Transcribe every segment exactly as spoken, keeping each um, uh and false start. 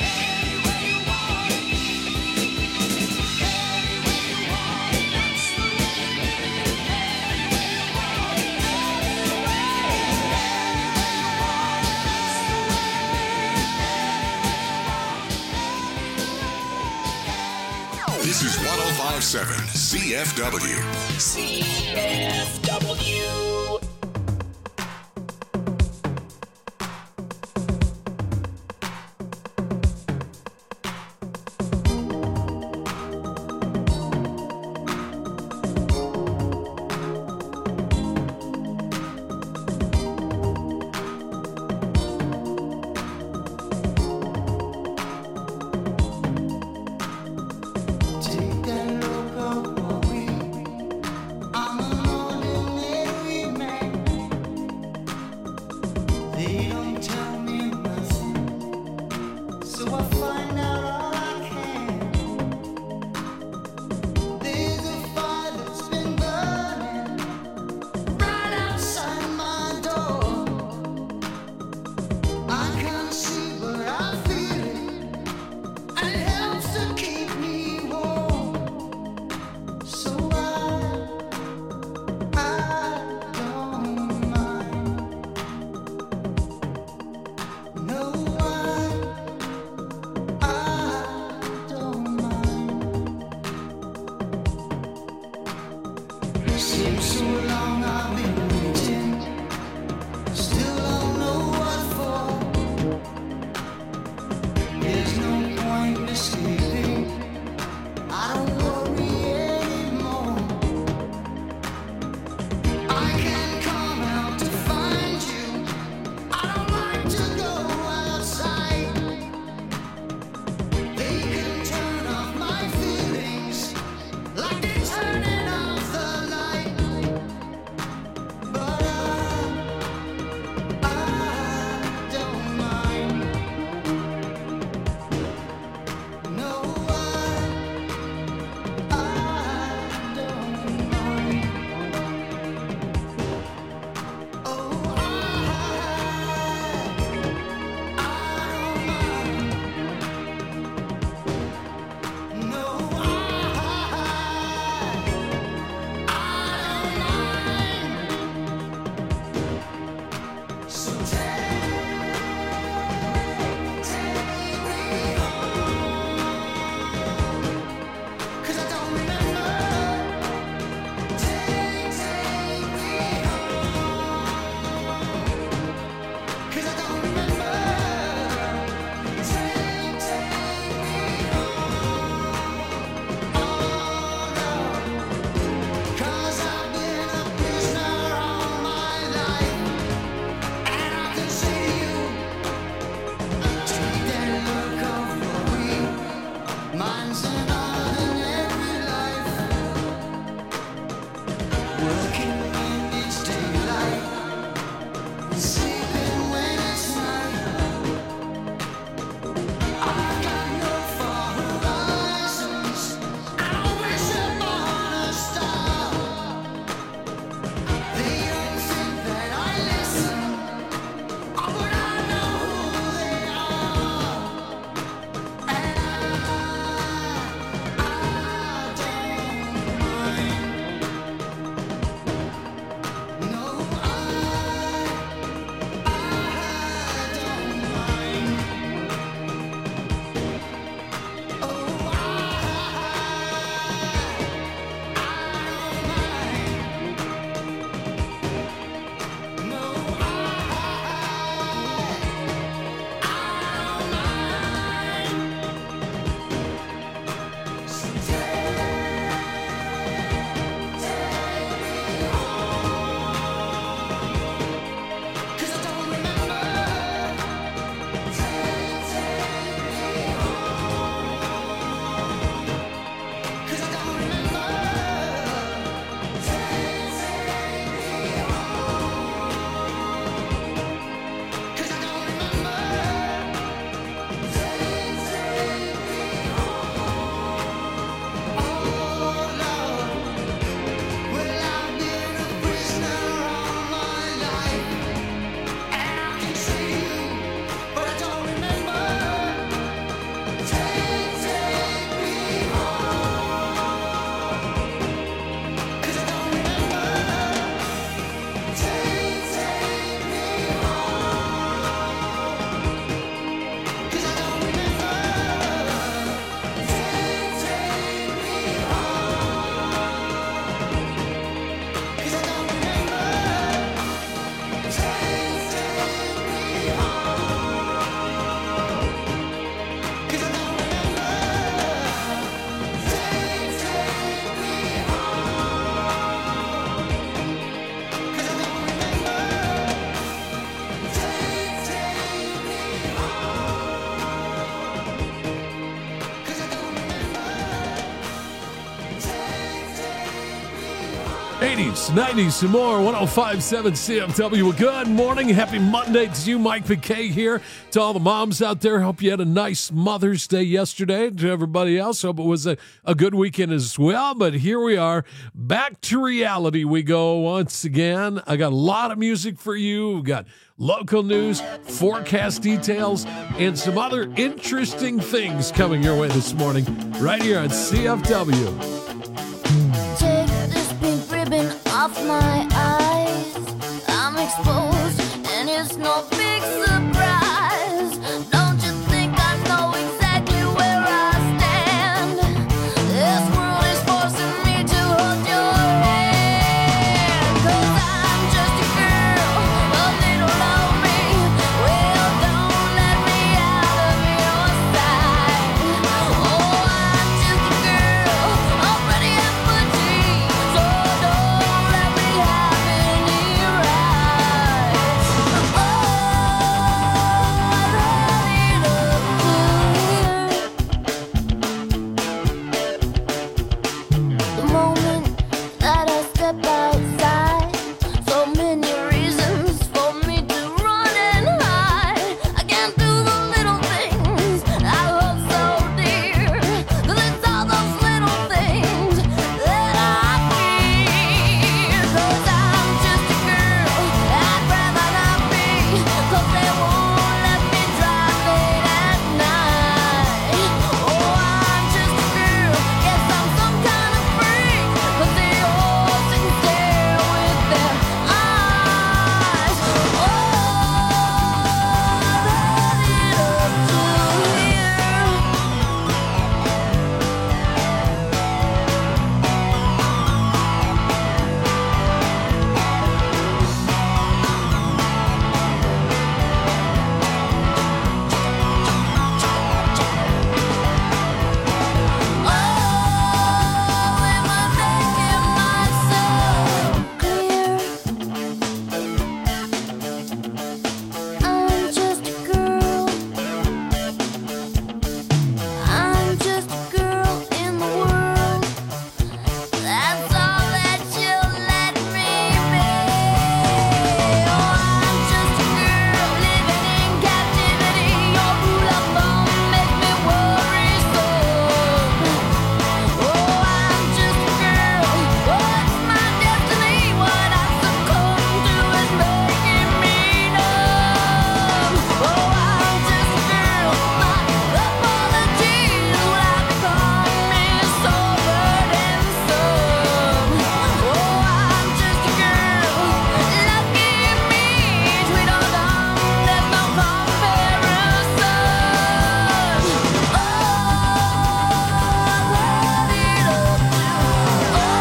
This is one oh five point seven C F W. C F W. Take that look up for we. I'm an ordinary man. eighties, nineties, and more. one oh five point seven C F W. Good morning. Happy Monday to you. Mike McKay here. To all the moms out there, hope you had a nice Mother's Day yesterday. To everybody else, hope it was a, a good weekend as well. But here we are. Back to reality we go once again. I got a lot of music for you. We've got local news, forecast details, and some other interesting things coming your way this morning right here on C F W. Take this pink ribbon off my eyes. I'm exposed, and it's no big surprise. Don't you think I know exactly where I stand? This world is forcing me to hold your hand. 'Cause I'm just a girl, a little lonely. Well, don't let me out of your sight. Oh, I'm just a girl, already at my G. So don't let me have any rights. Oh, I love it up here. The moment that I step outside, so many reasons for me to run and hide. I can't do the little things I love so dear, 'cause it's all those little things that I fear. 'Cause I'm just a girl, I'd rather not be, 'cause they won't let me drive late at night. Oh, I'm just a girl, yes, I'm some kind of freak, 'cause they all sit and stare with their eyes. Oh, I love it up to here. Oh, am I making myself clear? I'm just a girl. I'm just a girl in the world. That's all that you'll let me be. Oh, I'm just a girl living in captivity. Your rule of thumb makes me worry so. Oh, I'm just a girl. What's my destiny? What I succumb to is making me numb. Oh, I'm just a girl. My apologies will have become me so burdensome. Oh, I'm just a girl. Lucky me, sweet or dumb, there's no comparison. Oh, I love it up to. Oh, I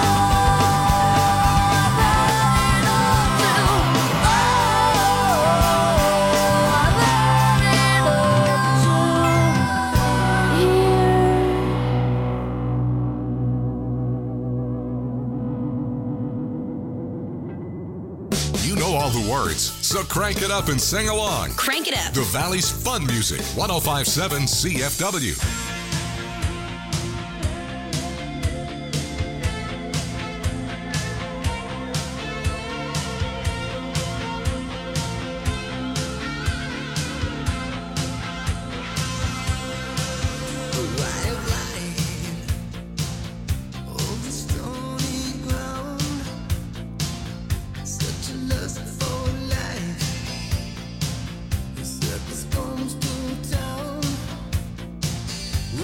love it up to. Oh, I love it up to here. You know all the words, so crank it up and sing along. Crank it up. The Valley's fun music, one oh five point seven C F W. Circus comes to town.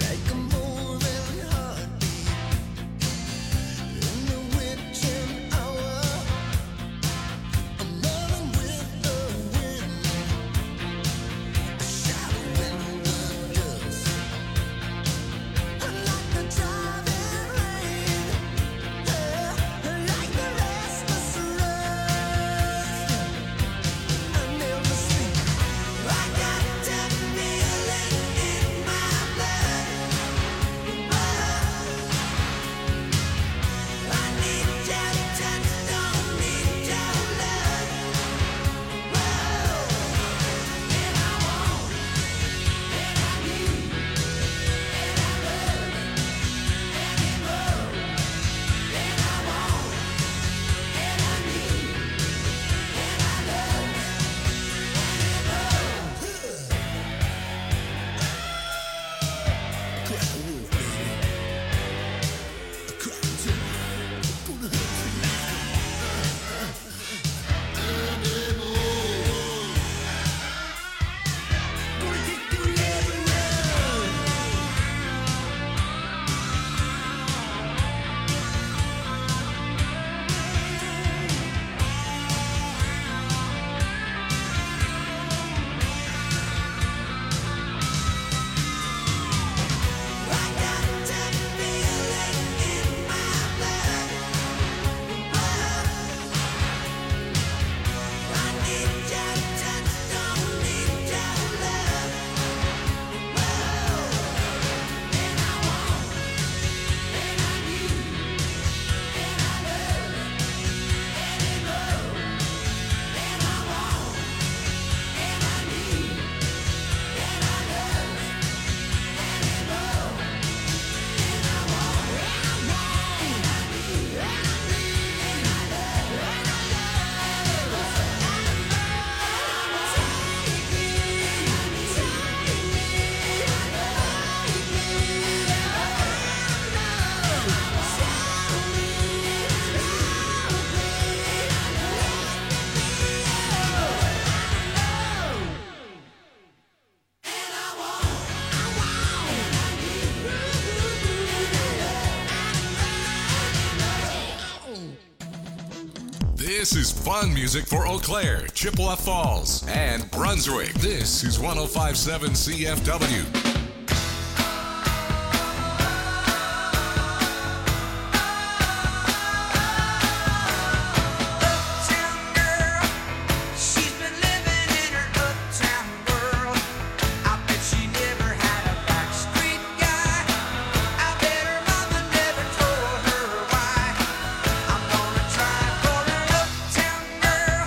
This is fun music for Eau Claire, Chippewa Falls, and Brunswick. This is one oh five point seven C F W.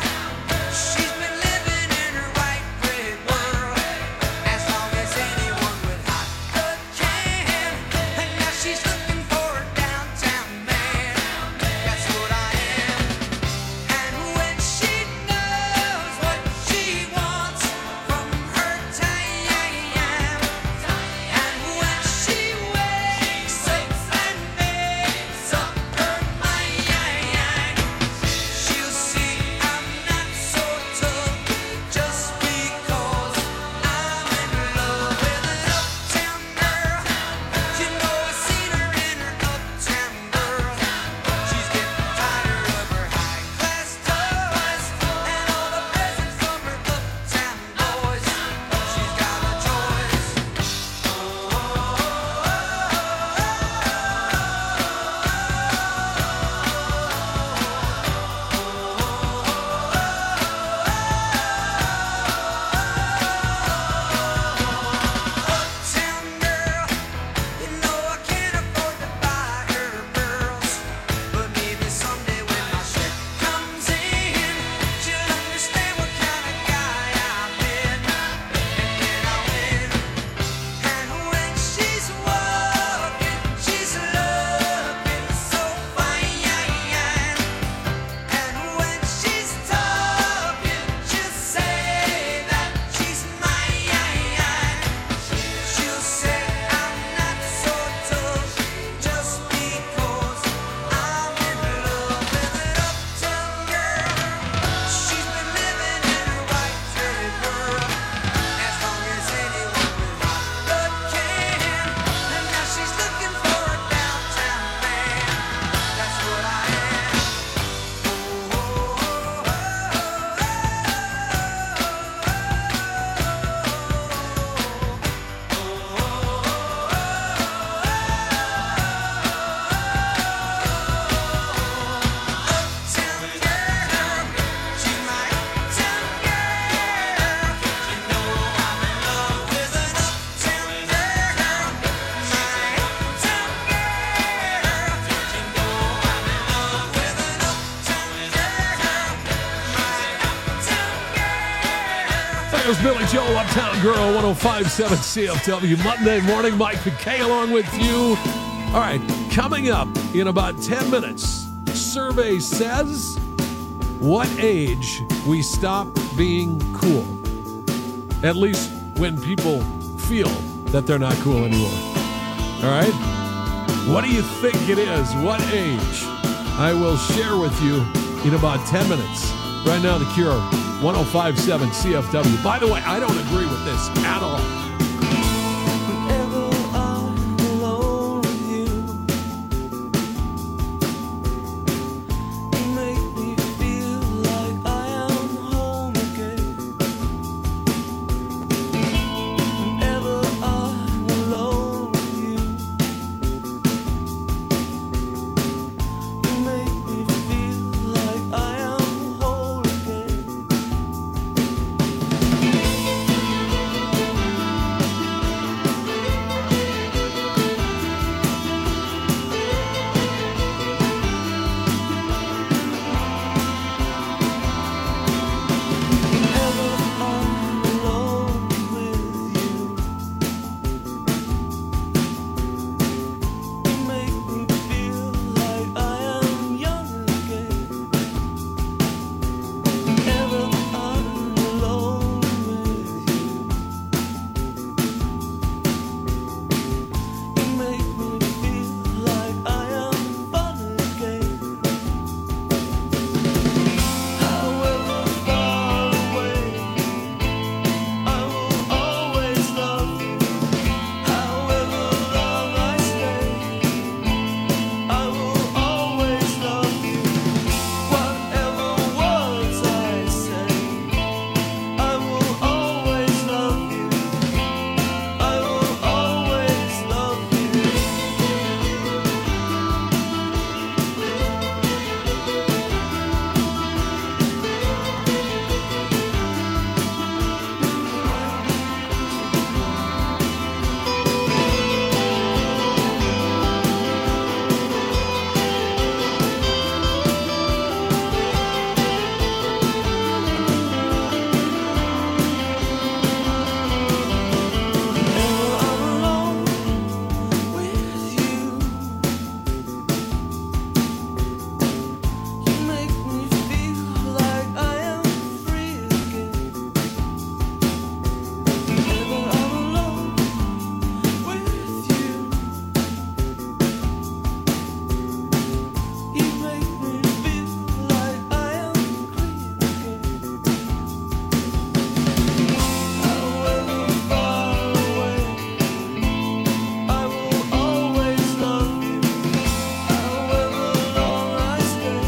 She's been living in her white bread world as long as anyone There's Billy Joel, Uptown Girl, one oh five point seven C F W. Monday morning, Mike McKay along with you. All right, coming up in about ten minutes, survey says what age we stop being cool. At least when people feel that they're not cool anymore. All right? What do you think it is? What age? I will share with you in about ten minutes. Right now, The Cure, one oh five point seven C F W. By the way, I don't agree with this at all. Whenever I'm alone with you, you make me feel like I am home again. Whenever I'm alone with you, you make me feel like I am whole again. Whenever I'm alone with you, you make me feel like I am young again. Whenever I'm alone with you, you make me feel like I am fun again. However far away, I will always love you. However long I stay, I will always love you. Whatever words I say, I will always love you. I will always love you. Whenever I'm alone with you, you make me feel like I am free again. Whenever I'm alone with you, you make me feel like I am free again. However far away, I will always love you. However long I stay,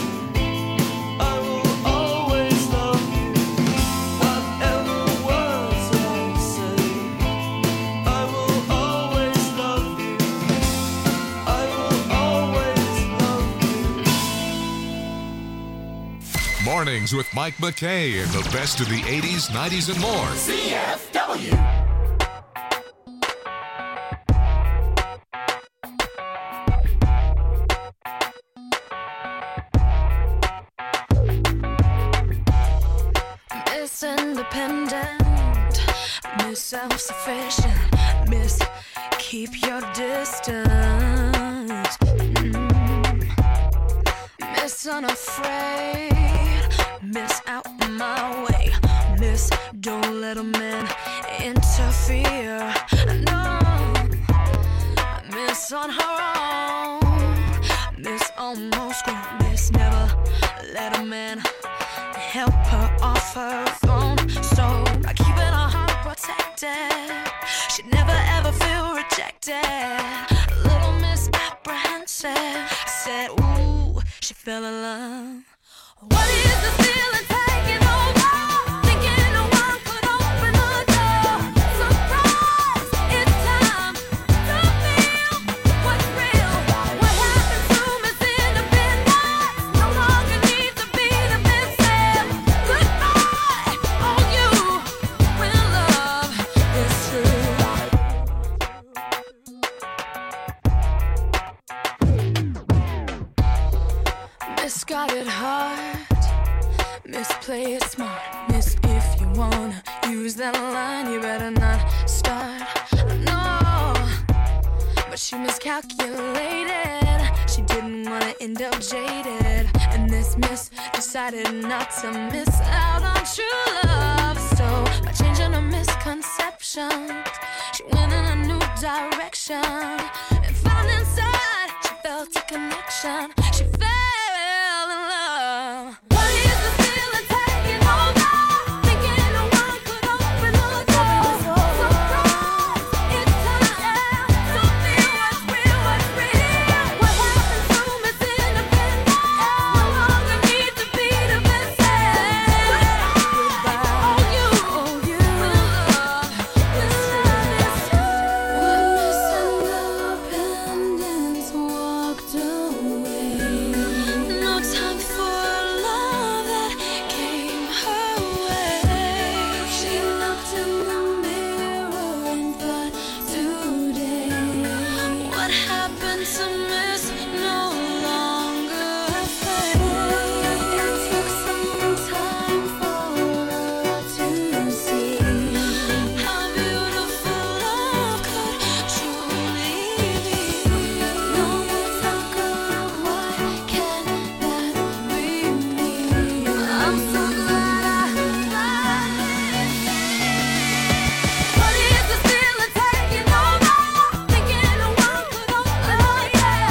I will always love you. Whatever words I say, I will always love you. I will always love you. Mornings with Mike McKay and the best of the eighties, nineties, and more. C F W. Miss Independent, Miss Self-Sufficient, Miss Keep Your Distance, Mm. Miss Unafraid, Miss Out My Way, Miss Don't Let a Man Interfere, no, Miss On Her Own, Miss Almost Grown, Miss Never Let a Man help her off her throne. So by keeping her heart protected, she'd never ever feel rejected. Little Miss Apprehensive, I said, ooh, she fell in love. What is the feeling taking over? Thinking no one could open the door. Surprise, it's time to feel what's real. What happened to Miss Independence? No longer needs to be defensive. Goodbye, all you when love is true. Miss got it hard, Miss play it smart, Miss if you wanna, you use that line, you better not start. No, but she miscalculated. She didn't wanna end up jaded, and this miss decided not to miss out on true love. So by changing her misconceptions, she went in a new direction and found inside she felt a connection. She fell in love. What is the feeling taking over? Thinking no one could open the door. Surprise, it's time to feel what's real, what's real. What happened to Miss Independent? No longer need to be defensive. Goodbye. Oh, you, oh, you. Love, this time is when Miss Independence walked away. No time for love that came her way. She looked in the mirror and thought, today, what happened to Miss no longer fades. It took some time for her to see how beautiful love could truly be. No more talk of what can that be me. I'm so glad I What is this feeling taking over? Thinking no one could open the door.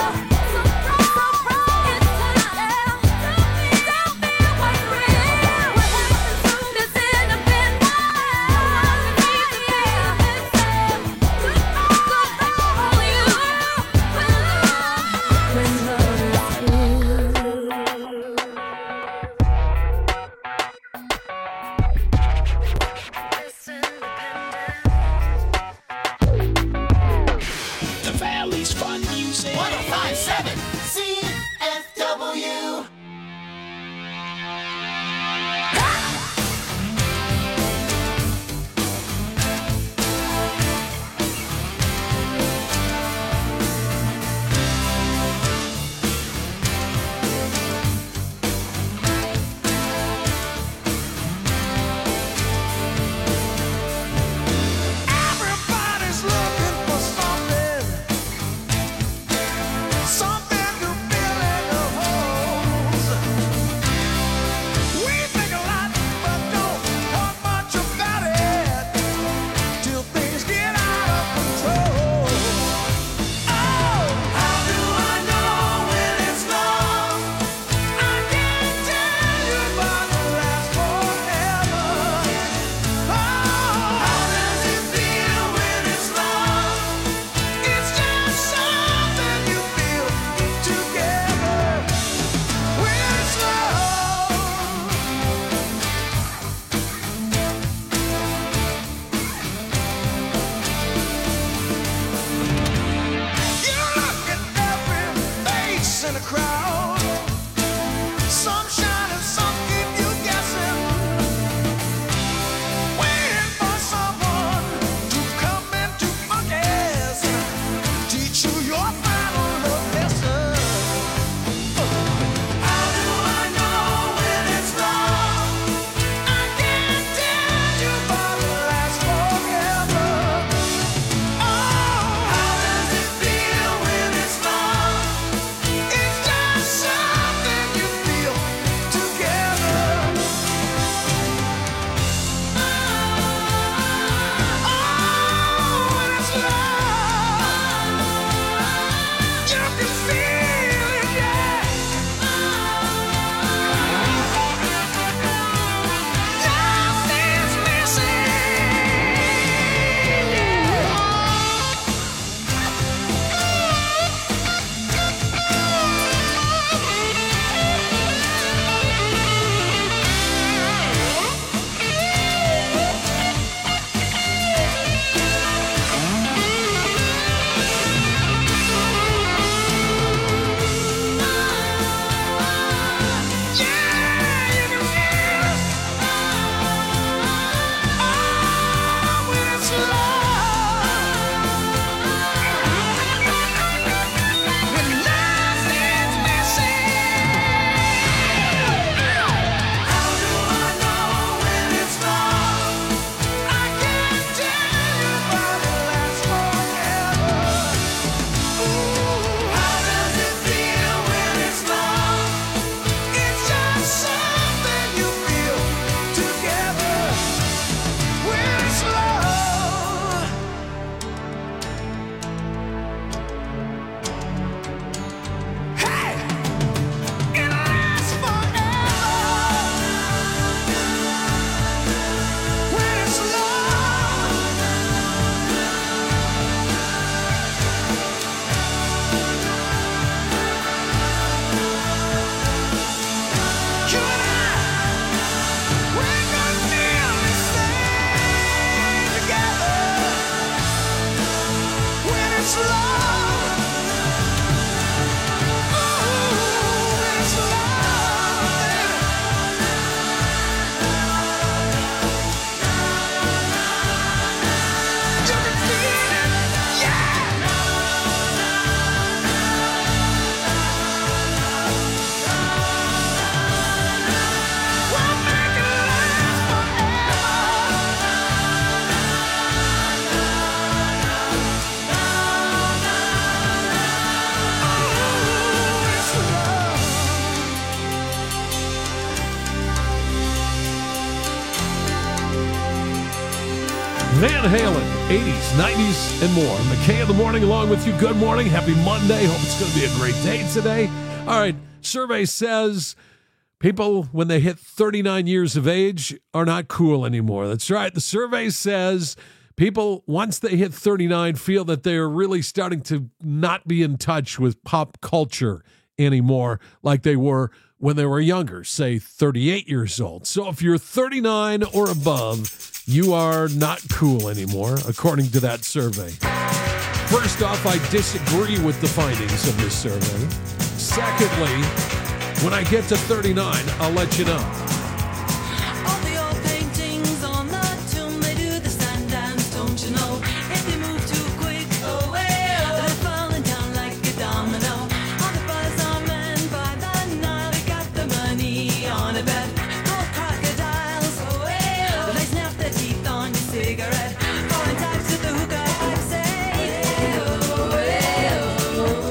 Van Halen, eighties, nineties, and more. McKay in the morning along with you. Good morning. Happy Monday. Hope it's going to be a great day today. All right. Survey says people, when they hit thirty-nine years of age, are not cool anymore. That's right. The survey says people, once they hit thirty-nine, feel that they're really starting to not be in touch with pop culture anymore like they were when they were younger, say thirty-eight years old. So if you're thirty-nine or above, you are not cool anymore, according to that survey. First off, I disagree with the findings of this survey. Secondly, when I get to thirty-nine, I'll let you know. All the old paintings on the tomb, they do the sand dance, don't you know? If you move too quick, oh well, they're falling down like a domino. On the bazaar man by the Nile, they got the money on a bet. Gold crocodiles, oh well, they snap their teeth on your cigarette. Foreign types with the hookah pipe say, oh well, oh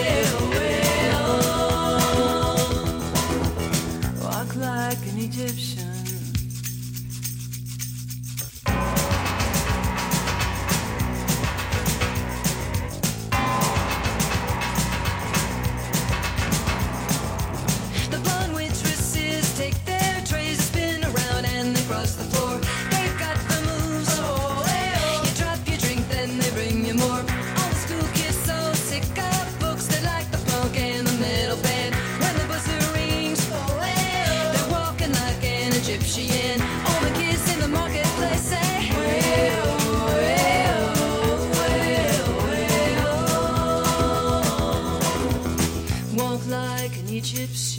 well, walk like an Egyptian. The blonde waitresses take their trays, spin around and they cross the floor. They've got the moves, oh well. You drop your drink, then they bring you more. All the school kids so sick of books, they like the punk and the metal band. When the buzzer rings, oh well, they're walking like an Egyptian. All the kids in the marketplace say, well, well, well, well. Walk like an Egyptian.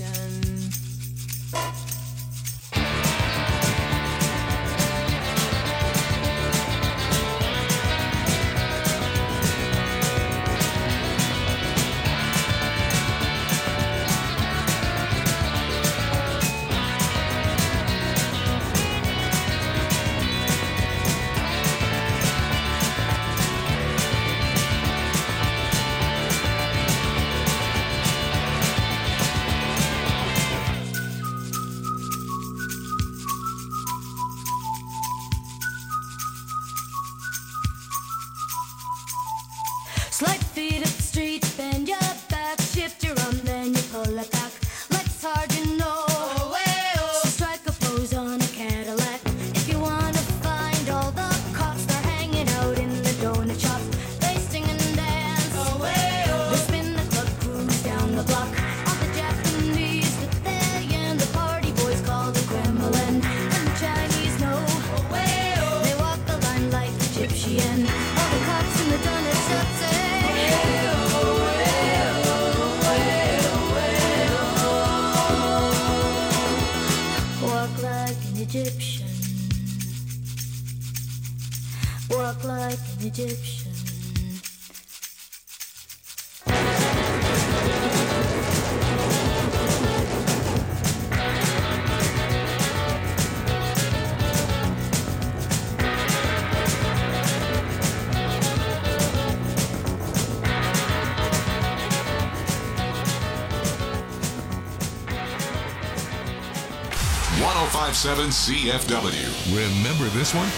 Slide feet up the street, bend your back, shift your arm, then you pull it back. Legs hard, you know. Oh, well. So strike a pose on a Cadillac. If you wanna find all the cops, they're hanging out in the donut shop. They sing and dance. Oh, well. They spin the club cruise down the block. All the Japanese with their yen, the party boys call the Kremlin. And the Chinese know. Oh, well. They walk the line like Egyptian. All the cops in the donut shop say, walk like an Egyptian. Walk like an Egyptian. one oh five point seven C F W. Remember this one?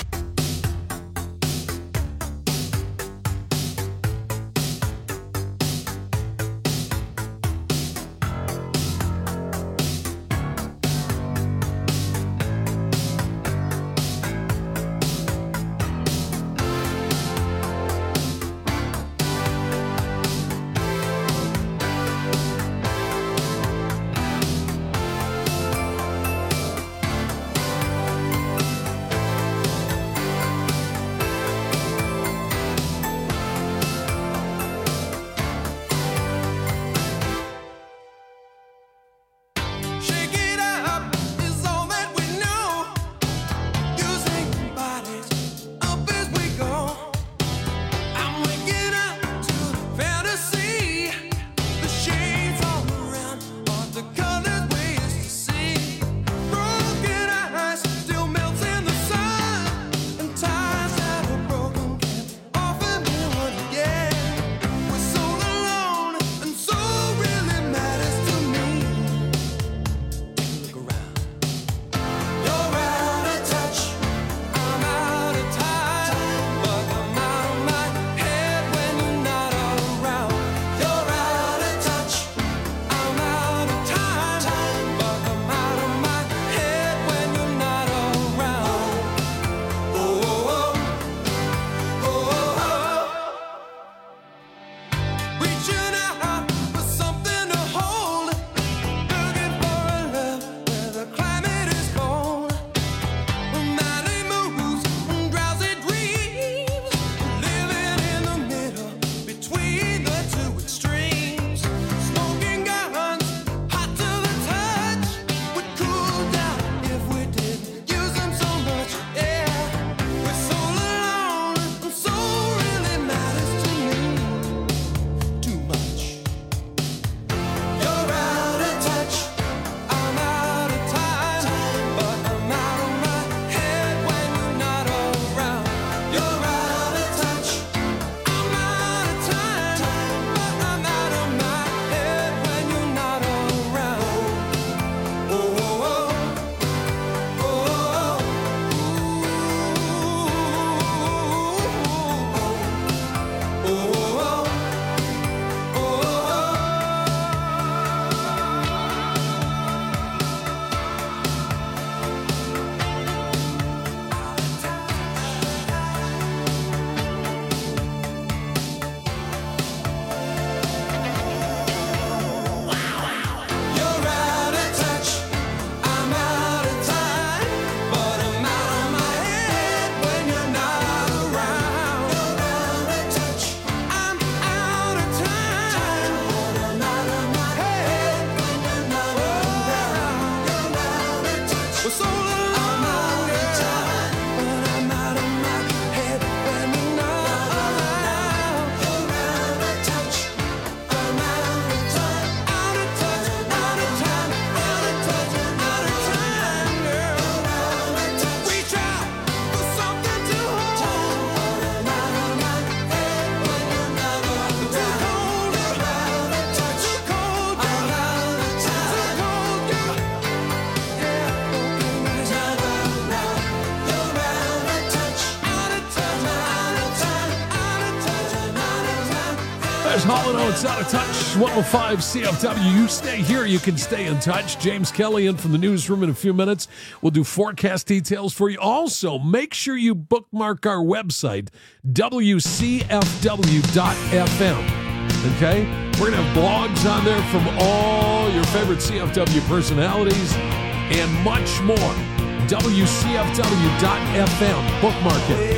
There's Hall and Oates, Out of Touch, one oh five C F W. You stay here, you can stay in touch. James Kelly in from the newsroom in a few minutes. We'll do forecast details for you. Also, make sure you bookmark our website, W C F W dot F M. Okay? We're going to have blogs on there from all your favorite C F W personalities and much more. W C F W dot F M. Bookmark it.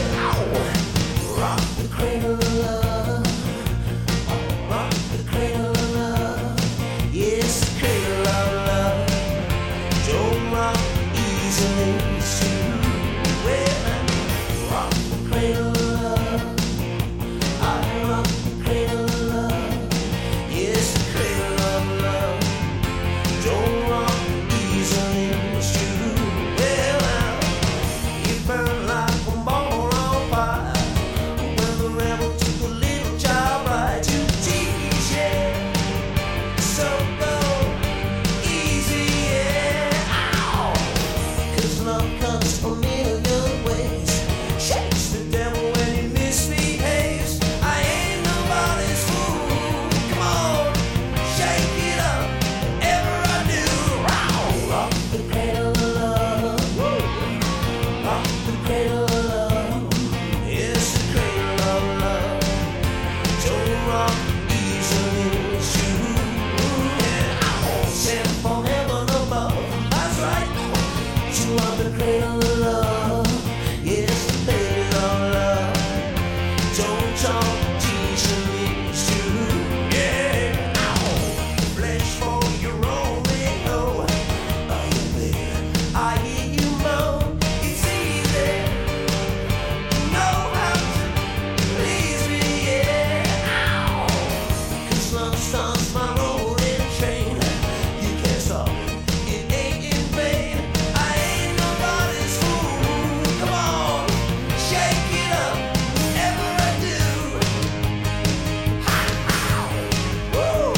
Rock the cradle of love. Rock the cradle of love. Yes, the cradle of love. Don't rock easily, it's true. Well, rock the cradle of love. I rock the cradle of love. Yes, the cradle of love. Don't rock easily, it's true. Well, you burn like a ball on fire. When the rebel took a little child right to teach, yeah. So go easy, yeah. Ow! 'Cause love comes a million ways. Shakes the devil when he misbehaves. I ain't nobody's fool. Come on, shake it up, whatever I do. Ow! Rock the cradle of love. Woo! Rock the cradle of love. Yes, the cradle of love. Don't rock easily, it's true. Yeah, sent from heaven above. That's right. You are the cradle of love. Yes, the cradle of love. Don't talk easily, it's true. Yeah, flesh for your own ego. Oh, baby, I hear you moan. It's easy. Know how to please me, yeah. 'Cause love starts my rolling train. You can't stop it, it ain't in vain. I ain't nobody's fool. Come on, shake it up, whatever I do. Ha, ha. Woo.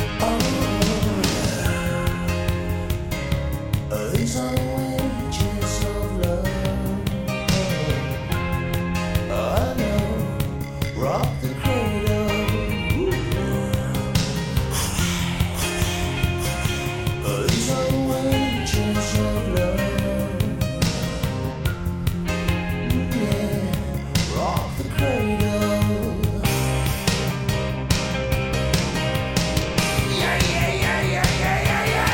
Oh, these are the wages of love. I know, rock the cradle. These are the wages of love. Yeah, rock the cradle. Yeah, yeah, yeah, yeah, yeah, yeah, yeah.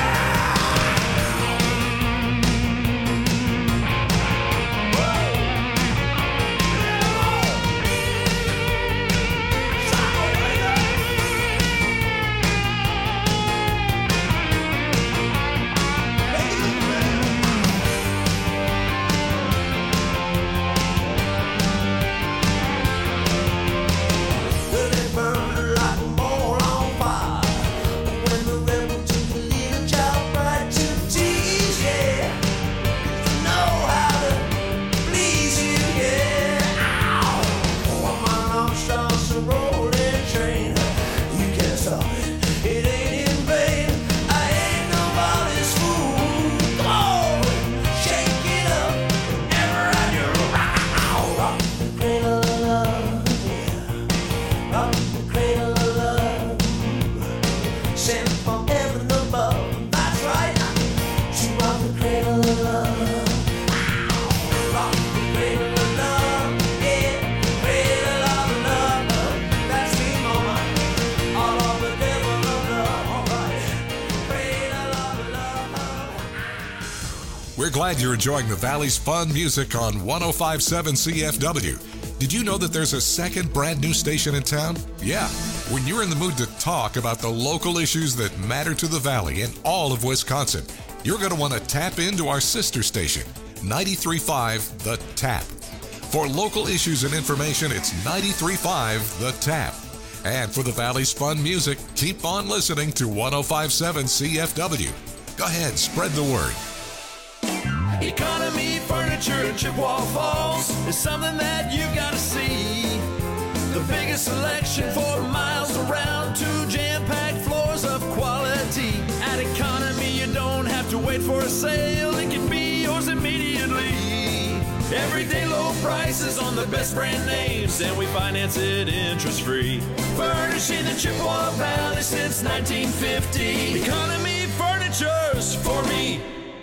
Well, they burn like a ball on fire. When the rebel took a little child right to teach, yeah. To know how to please you, yeah. Ow! When my love starts to roll and train, you can't stop it, it ain't in vain. I ain't nobody's fool. Come on, shake it up, whatever I do. Ow! Rock the cradle of love, yeah. Rock the cradle of love. Sent from heaven above. That's right. She rock the cradle of love. Rock the cradle of love. Yeah, cradle of love. That's me, mama. All of the devil of love. All right. Cradle of love. We're glad you're enjoying the Valley's fun music on one oh five point seven C F W. Did you know that there's a second brand new station in town? Yeah. When you're in the mood to talk about the local issues that matter to the Valley and all of Wisconsin, you're going to want to tap into our sister station, ninety-three point five The Tap. For local issues and information, it's ninety-three point five The Tap. And for the Valley's fun music, keep on listening to one oh five point seven C F W. Go ahead, spread the word. Economy Furniture in Chippewa Falls is something that you gotta see. The biggest selection for miles around, two jam-packed floors of quality. At Economy, you don't have to wait for a sale, it can be yours immediately. Every Everyday low prices on the best brand names, and we finance it interest-free. Furnishing the Chippewa Valley since nineteen fifty. Economy Furniture's for me.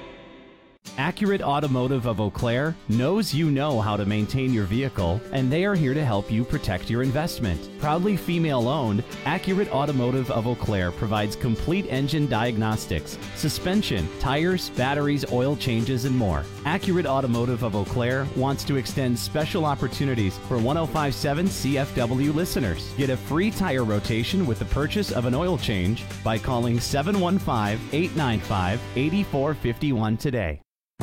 Accurate Automotive of Eau Claire knows you know how to maintain your vehicle, and they are here to help you protect your investment. Proudly female-owned, Accurate Automotive of Eau Claire provides complete engine diagnostics, suspension, tires, batteries, oil changes, and more. Accurate Automotive of Eau Claire wants to extend special opportunities for one oh five point seven C F W listeners. Get a free tire rotation with the purchase of an oil change by calling seven one five, eight nine five, eight four five one today.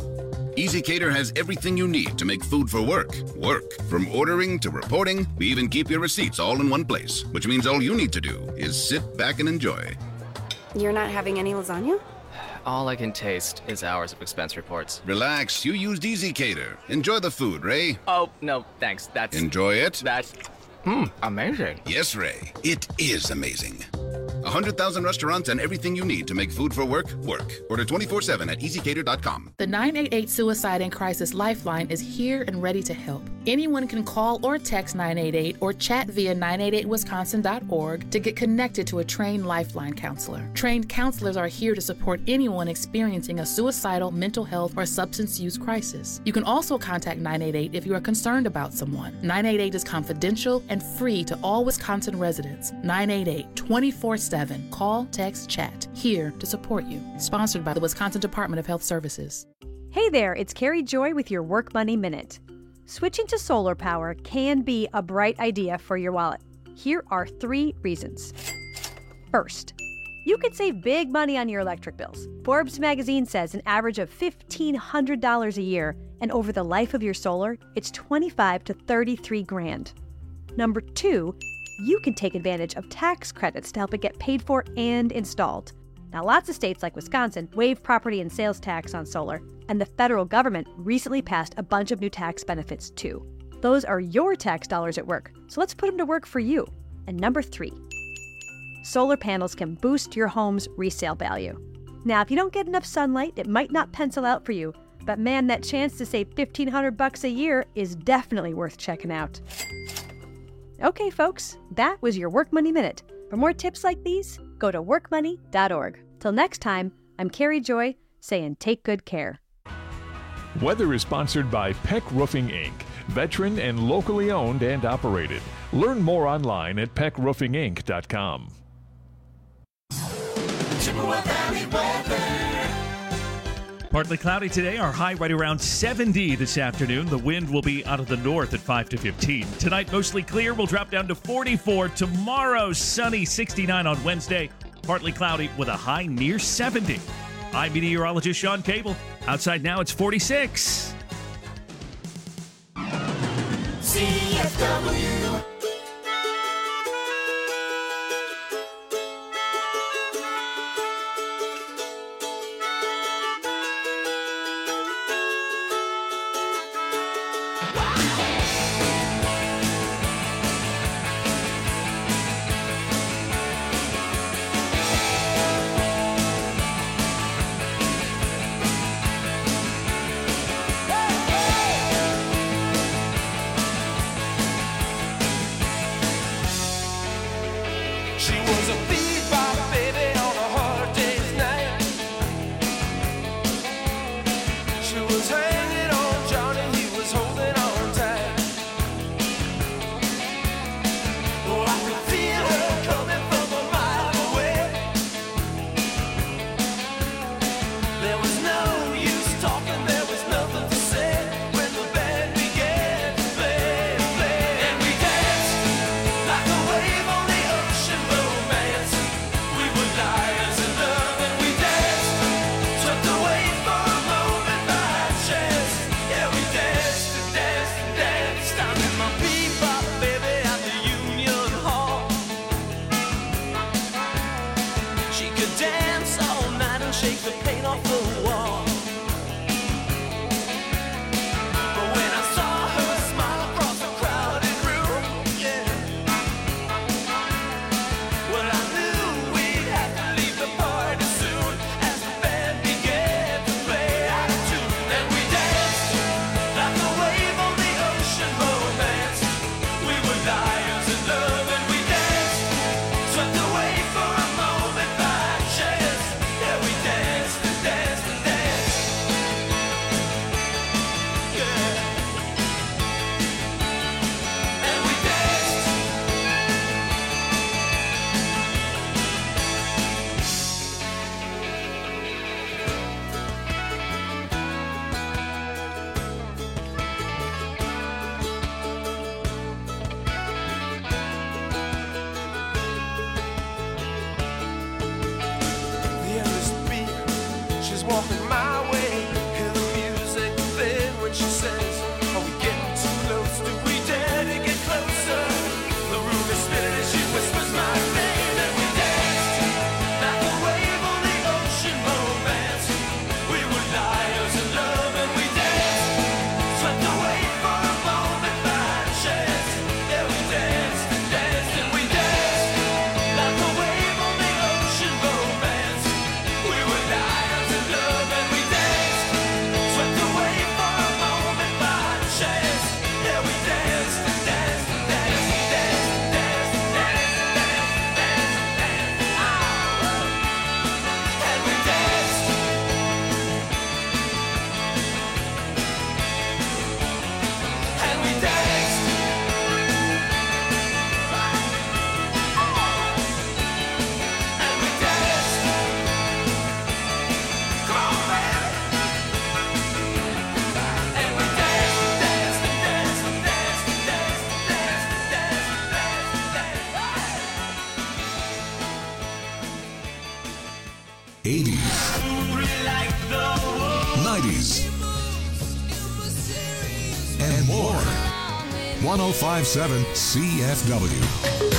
EasyCater has everything you need to make food for work, work. From ordering to reporting, we even keep your receipts all in one place, which means all you need to do is sit back and enjoy. You're not having any lasagna? All I can taste is hours of expense reports. Relax, you used EasyCater. Enjoy the food, Ray. Oh, no, thanks. That's... Enjoy it? That's... Mmm, amazing. Yes, Ray, it is amazing. one hundred thousand restaurants and everything you need to make food for work, work. Order twenty-four seven at easy cater dot com. The nine eight eight Suicide and Crisis Lifeline is here and ready to help. Anyone can call or text nine eight eight or chat via nine eight eight wisconsin dot org to get connected to a trained Lifeline counselor. Trained counselors are here to support anyone experiencing a suicidal, mental health, or substance use crisis. You can also contact nine eight eight if you are concerned about someone. nine eight eight is confidential and free to all Wisconsin residents. nine eight eight, twenty-four seven. Call, text, chat. Here to support you. Sponsored by the Wisconsin Department of Health Services. Hey there, it's Carrie Joy with your Work Money Minute. Switching to solar power can be a bright idea for your wallet. Here are three reasons. First, you could save big money on your electric bills. Forbes magazine says an average of fifteen hundred dollars a year, and over the life of your solar, it's twenty-five to thirty-three grand. Number two, you can take advantage of tax credits to help it get paid for and installed. Now, lots of states like Wisconsin waive property and sales tax on solar, and the federal government recently passed a bunch of new tax benefits too. Those are your tax dollars at work, so let's put them to work for you. And number three, solar panels can boost your home's resale value. Now, if you don't get enough sunlight, it might not pencil out for you, but man, that chance to save fifteen hundred bucks a year is definitely worth checking out. Okay, folks, that was your Work Money Minute. For more tips like these, go to work money dot org. Till next time, I'm Carrie Joy, saying take good care. Weather is sponsored by Peck Roofing, Incorporated, veteran and locally owned and operated. Learn more online at peck roofing inc dot com. Chippewa Valley weather. Partly cloudy today, our high right around seventy this afternoon. The wind will be out of the north at five to fifteen. Tonight, mostly clear. We'll drop down to forty-four. Tomorrow, sunny, sixty-nine on Wednesday. Partly cloudy with a high near seventy. I'm meteorologist Sean Cable. Outside now, it's forty-six. C F W. Like a wave on eighties, nineties, and more. one oh five point seven C F W.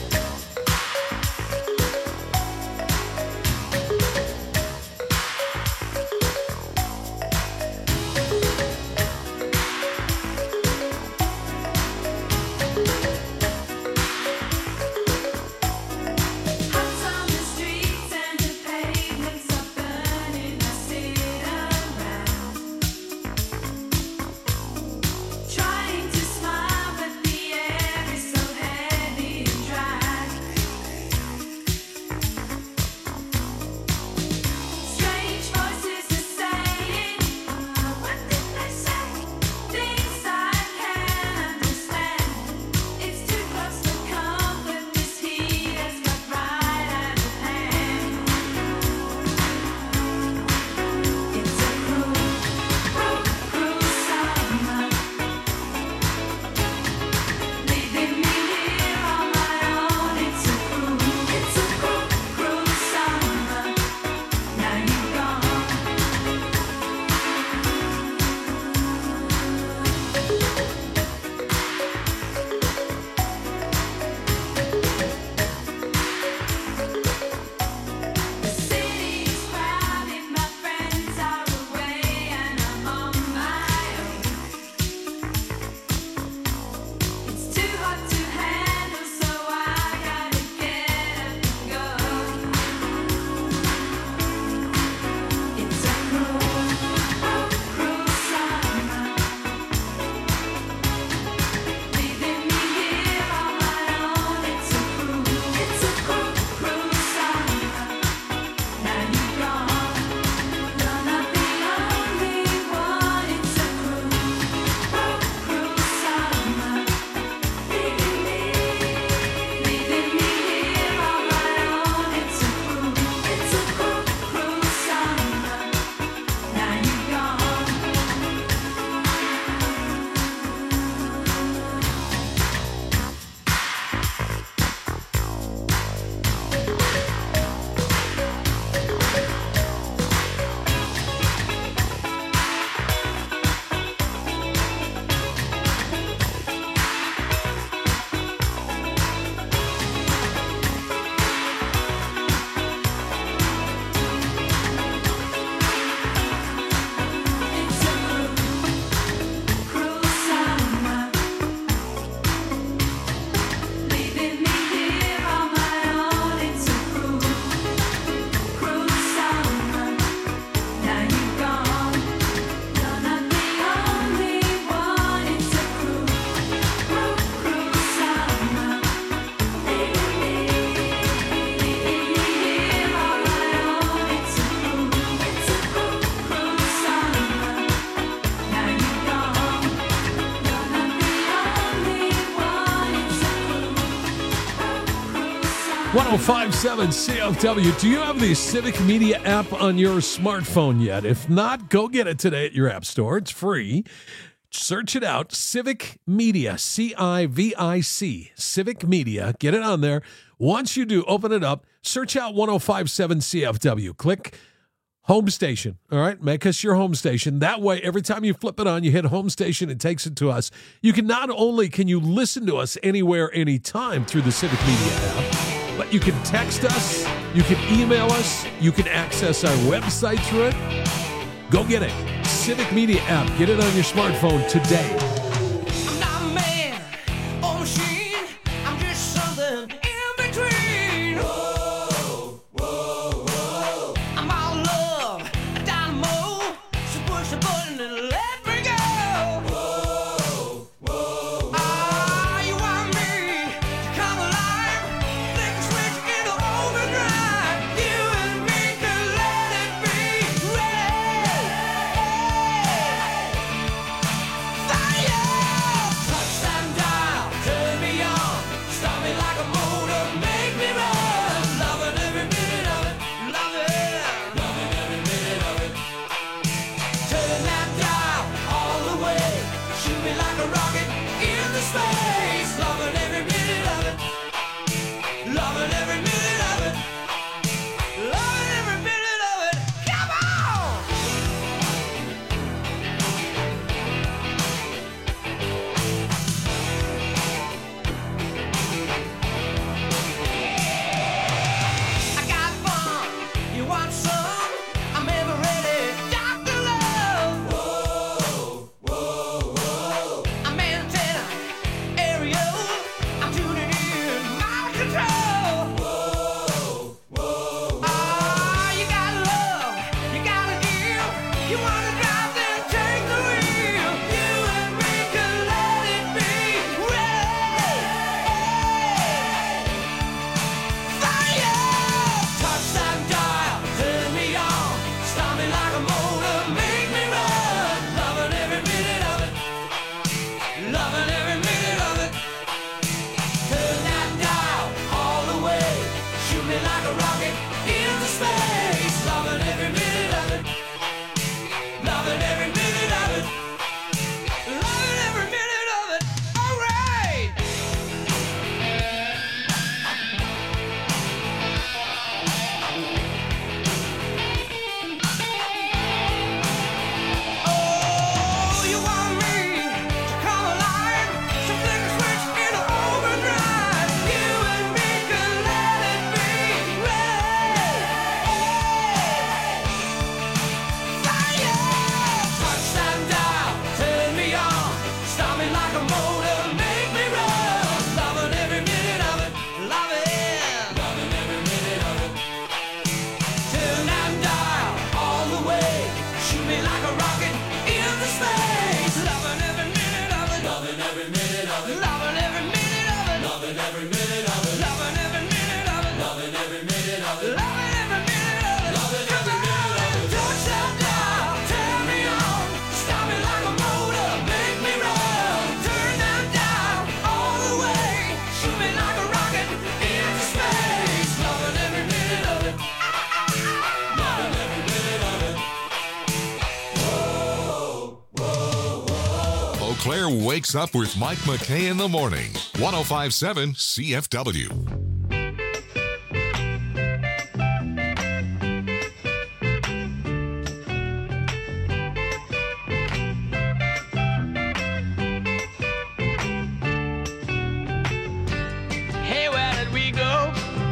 Trying to smile, but the air is so heavy. one oh five point seven C F W. Do you have the Civic Media app on your smartphone yet? If not, go get it today at your app store. It's free. Search it out. Civic Media, C I V I C. Civic Media. Get it on there. Once you do, open it up. Search out one oh five point seven C F W. Click Home Station. All right? Make us your home station. That way, every time you flip it on, you hit Home Station, it takes it to us. You can not only can you listen to us anywhere, anytime through the Civic Media app, but you can text us, you can email us, you can access our website through it. Go get it. Civic Media app. Get it on your smartphone today. I'm not a man or machine. I'm just something in between. Whoa, whoa, whoa. I'm all love, a dynamo. So push the button and let me go. Whoa, whoa, whoa. Ah, you want me to come alive? Flick the switch into overdrive. You and me can let it be ready. Fire! Claire wakes up with Mike McKay in the morning. one oh five point seven C F W. Hey, where did we go?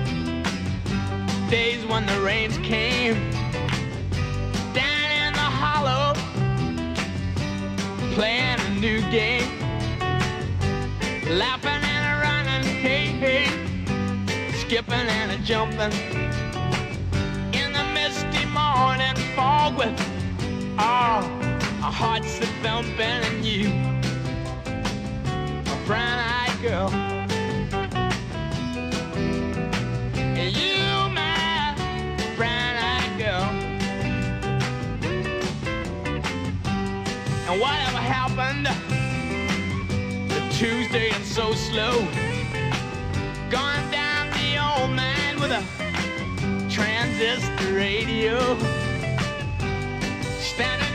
Days when the rains came down in the hollow, playing a new game, laughing and a running, hey, hey, skipping and a jumping in the misty morning fog with oh, our hearts a thumping and you, a brown-eyed girl. You, my brown-eyed girl. And whatever happened to Tuesday and so slow, going down the old man with a transistor radio, standing